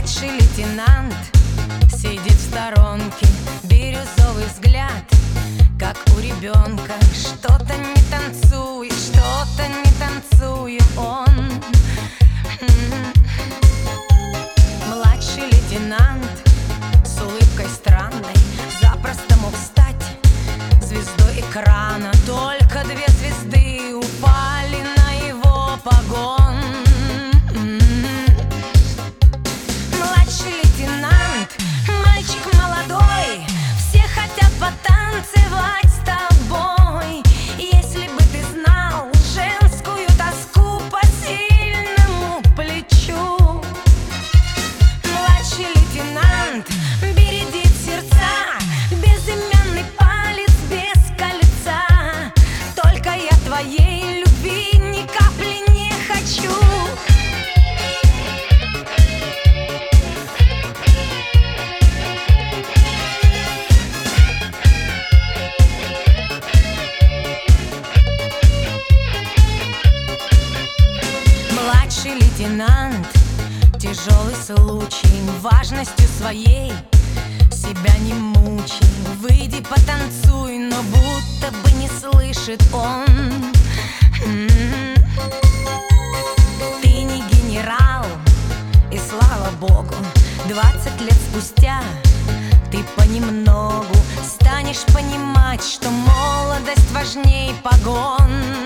Младший лейтенант сидит в сторонке, бирюзовый взгляд, как у ребенка. Что-то не танцует, что-то не танцует он. Младший лейтенант с улыбкой странной запросто мог стать звездой экрана. Только 2 звезды упали на его погон. Младший лейтенант, мальчик молодой, все хотят потанцевать с тобой. Если бы ты знал женскую тоску по сильному плечу. Младший лейтенант бередит сердца, безымянный палец без кольца. Только я твоей любви ни капли не хочу. Младший лейтенант, тяжелый случай, важностью своей себя не мучай. Выйди потанцуй, но будто бы не слышит он. Ты не генерал, и слава богу, 20 лет спустя ты понемногу станешь понимать, что молодость важней погон.